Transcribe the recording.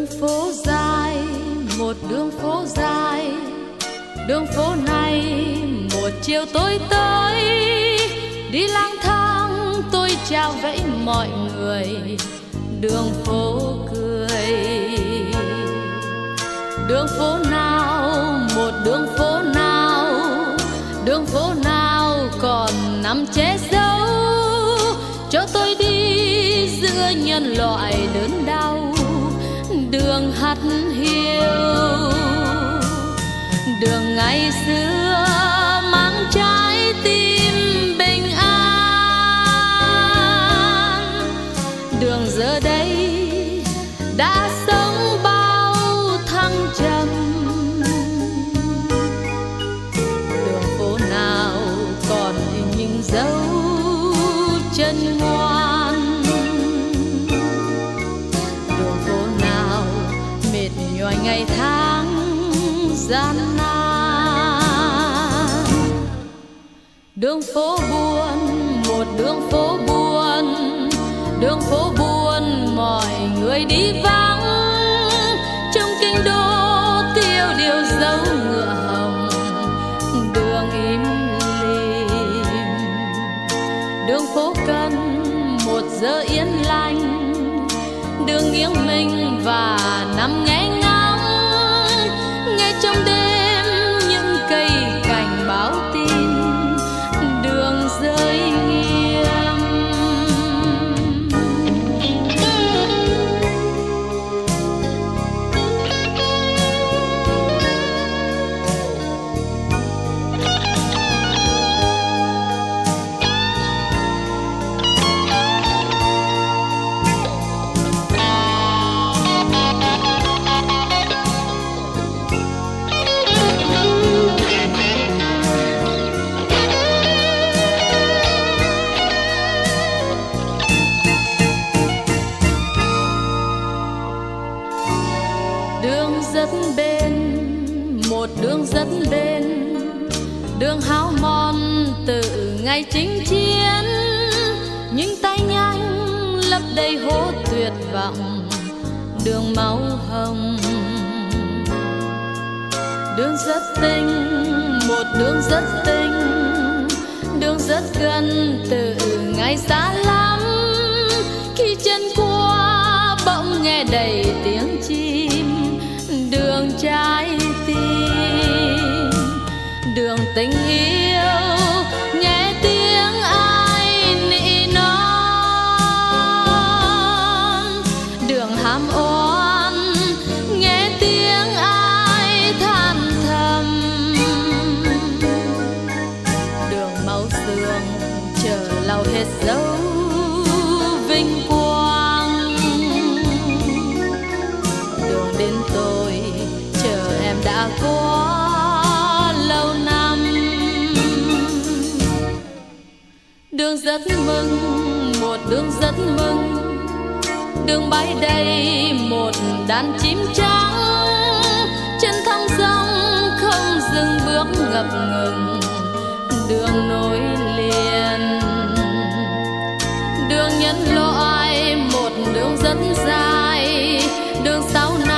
Đường phố dài, một đường phố dài, đường phố này một chiều tối tới, đi lang thang tôi chào vẫy mọi người, đường phố cười. Đường phố nào, một đường phố nào, đường phố nào còn nằm che giấu cho tôi đi giữa nhân loại đớn đau. Đường hắt hiu, đường ngày xưa mang trái tim bình an, đường giờ đây đã sống bao thăng trầm. Đường phố nào còn những dấu chân ngoan, đường phố nào mệt nhoài ngày tháng gian nan. Đường phố buồn, một đường phố buồn, đường phố buồn mọi người đi vắng, trong kinh đô tiêu điều dấu ngựa hồng, đường im lìm. Đường phố cần một giờ yên lành, đường nghiêng mình và nằm nghe ngóng, nghe trong đêm những cây cảnh báo tin đường rơi nghiêng. Đường rất bền, một đường rất bền, đường hao mòn từ ngày chinh chiến, những tay nhanh lấp đầy hố tuyệt vọng, đường máu hồng. Đường rất tinh, một đường rất tinh, đường rất gần từ ngày xa lắm, khi chân qua bỗng nghe đầy tiếng chim, đường trái tim, đường tình yêu nghe tiếng ai nỉ non, đường hàm oan nghe tiếng ai than thầm, đường máu xương chờ lau hết dấu vinh quang, đường đến tôi chờ em đã quá lâu năm. Đường rất mừng, một đường rất mừng, đường bay đầy một đàn chim trắng, trên thăng dòng không dừng bước ngập ngừng, đường nối liền. Đường nhân loại một đường rất dài, đường sau này